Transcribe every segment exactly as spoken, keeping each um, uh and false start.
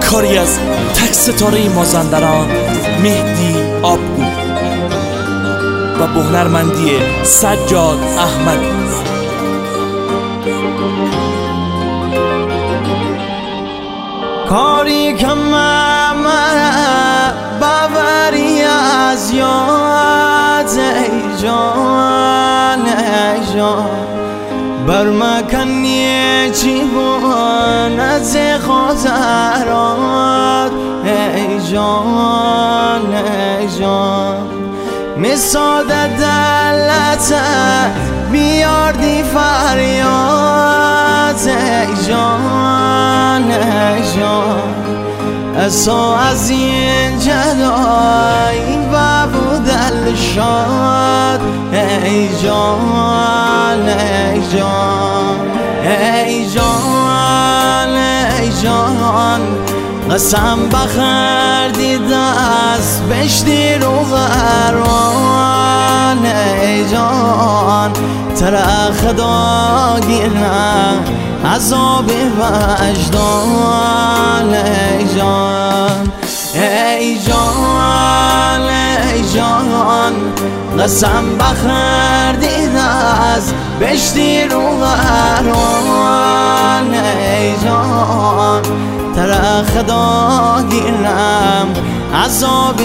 کاری از تک ستاره مازندران مهدی آبگو و به هنرمندی سجاد احمد. کاری که من باوری از یاد ای جان ای جان بر مکنی چیبون از خاطرات ای جان ای جان میساد دلت بیاردی فریاد ای جان ای جان اسو از این جدایی و بودل شاد ای جان ای جان ای جان ای جان قسم بخوردی دست بشتی رو غروان ای جان ترا خدا گیرم عذاب وجدان ای جان ای جان ای جان قسم بخوردی دست بشتی رو غروان ای جان ترا خدا گیرم عذاب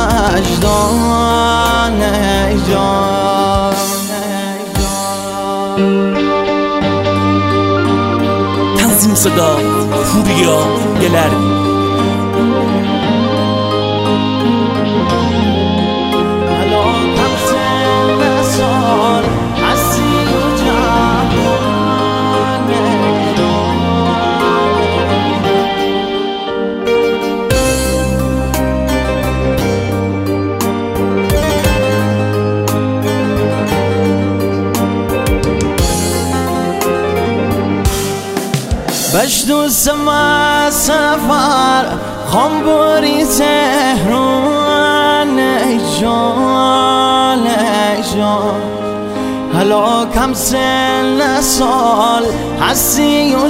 وجدان ای جان تنظیم صدا پوریا گلردی. بشتو سما سفر خمبوری تهران ای جان ای جان حالا کم سن سال هستی و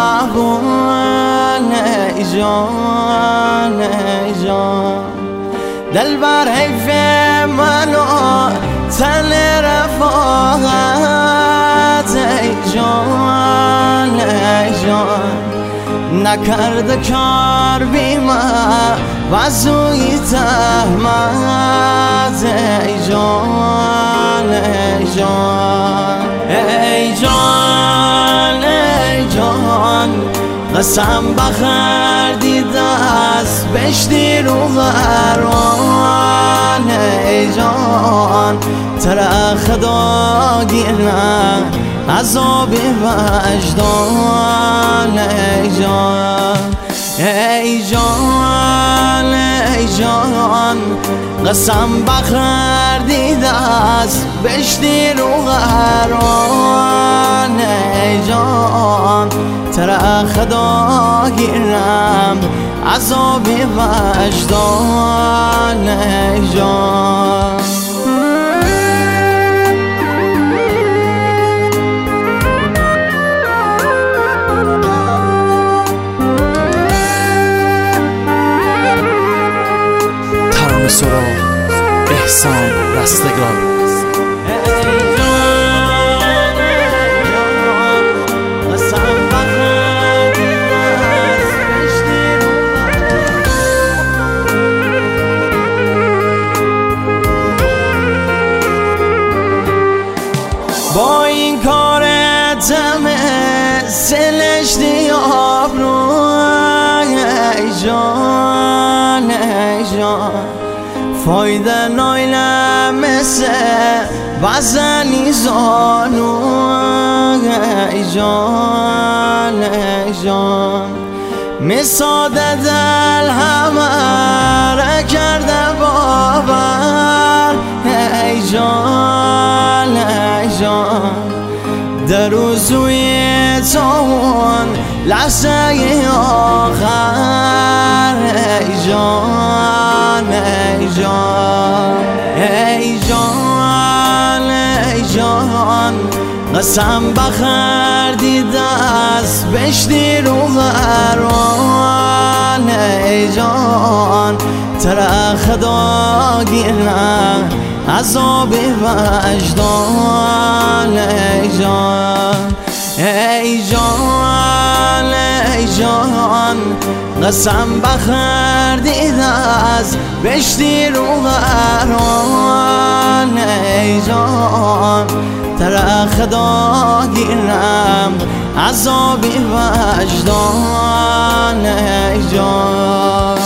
جوان ای جان ای جان دل بر حیف منو تن رفاقت ای جان ای جان نکرده کار بیما وزوی تهمت ای جان ای جان ای جان ای جان قسم بخوردی دست بشتی رو غروان ای جان ترا خدا گیرم عذاب وجدان ای جان ای جان ای جان قسم بخوردی دست بشتی رو غروان ای جان ترا خدا گیرم عذاب وجدان ای جان سرا احسان رستگار. با این کار دمه سلشتی آبرو ای جان ای جان فایده نایلم مثل وزنی زانو ای جان ای جان میساده دل همه را کرده باور ای جان ای جان در روزوی تون لحظه آخر ای جان ای جان ای جان ای جان قسم بخوردی دست بشتی رو قرآن ای جان ترا خدا گیرم عذاب وجدان ای جان ای جان ای جان قسم بخوردی دست بشتی رو قرآن ای جان ترا خدا گیرم عذاب وجدان ای جان